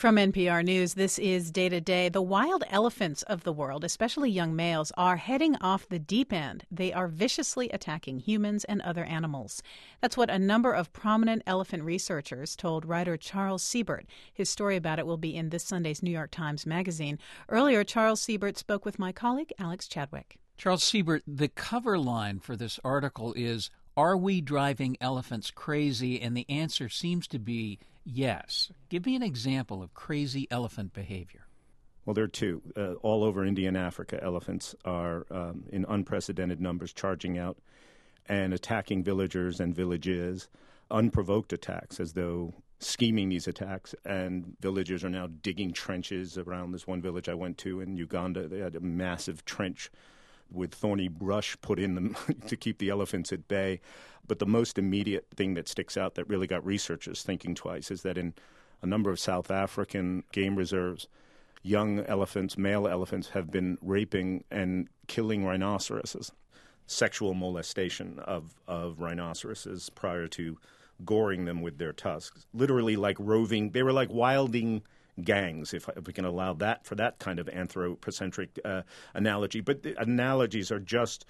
From NPR News, this is Day to Day. The wild elephants of the world, especially young males, are heading off the deep end. They are viciously attacking humans and other animals. That's what a number of prominent elephant researchers told writer Charles Siebert. His story about it will be in this Sunday's New York Times Magazine. Earlier, Charles Siebert spoke with my colleague, Alex Chadwick. Charles Siebert, the cover line for this article is, "Are we driving elephants crazy?" And the answer seems to be yes. Give me an example of crazy elephant behavior. Well, there are two. All over India and Africa, elephants are in unprecedented numbers charging out and attacking villagers and villages, unprovoked attacks, as though scheming these attacks. And villagers are now digging trenches around this one village I went to in Uganda. They had a massive trench with thorny brush put in them to keep the elephants at bay. But the most immediate thing that sticks out that really got researchers thinking twice is that in a number of South African game reserves, young elephants, male elephants, have been raping and killing rhinoceroses. Sexual molestation of rhinoceroses prior to goring them with their tusks. Literally like roving, they were like wilding gangs, if we can allow that for that kind of anthropocentric analogy. But the analogies are just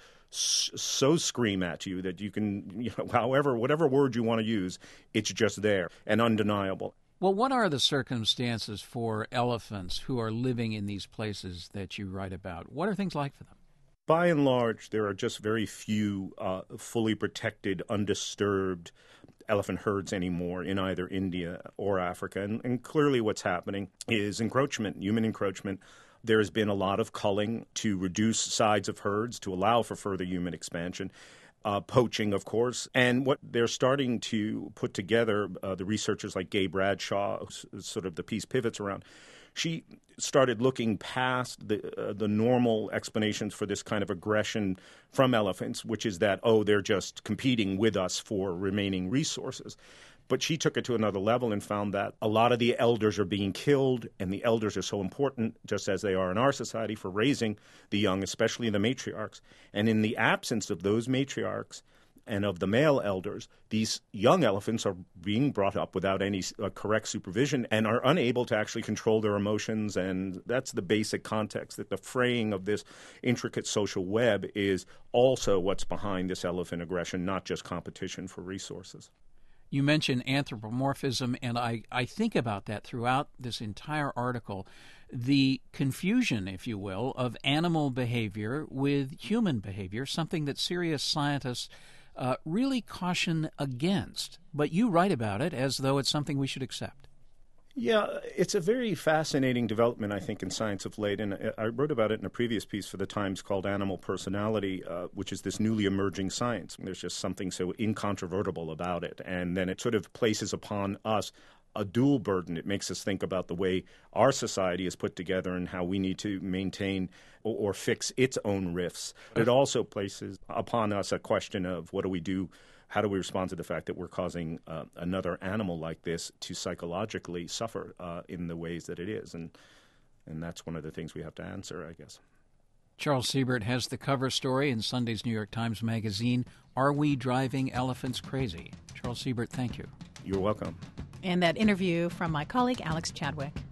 so scream at you that you can, whatever word you want to use, it's just there and undeniable. Well, what are the circumstances for elephants who are living in these places that you write about? What are things like for them? By and large, there are just very few fully protected, undisturbed elephant herds anymore in either India or Africa. And clearly what's happening is encroachment, human encroachment. There has been a lot of culling to reduce size of herds, to allow for further human expansion. Poaching, of course. And what they're starting to put together, the researchers like Gay Bradshaw, sort of the piece pivots around, she started looking past the normal explanations for this kind of aggression from elephants, which is that, they're just competing with us for remaining resources. But she took it to another level and found that a lot of the elders are being killed, and the elders are so important, just as they are in our society, for raising the young, especially the matriarchs. And in the absence of those matriarchs and of the male elders, these young elephants are being brought up without any correct supervision and are unable to actually control their emotions. And that's the basic context, that the fraying of this intricate social web is also what's behind this elephant aggression, not just competition for resources. You mentioned anthropomorphism, and I think about that throughout this entire article, the confusion, if you will, of animal behavior with human behavior, something that serious scientists really caution against. But you write about it as though it's something we should accept. Yeah, it's a very fascinating development, I think, in science of late. And I wrote about it in a previous piece for the Times called Animal Personality, which is this newly emerging science. There's just something so incontrovertible about it. And then it sort of places upon us a dual burden. It makes us think about the way our society is put together and how we need to maintain or fix its own rifts. It also places upon us a question of what do we do? How do we respond to the fact that we're causing another animal like this to psychologically suffer in the ways that it is? And that's one of the things we have to answer, I guess. Charles Siebert has the cover story in Sunday's New York Times Magazine, "Are We Driving Elephants Crazy?" Charles Siebert, thank you. You're welcome. And that interview from my colleague, Alex Chadwick.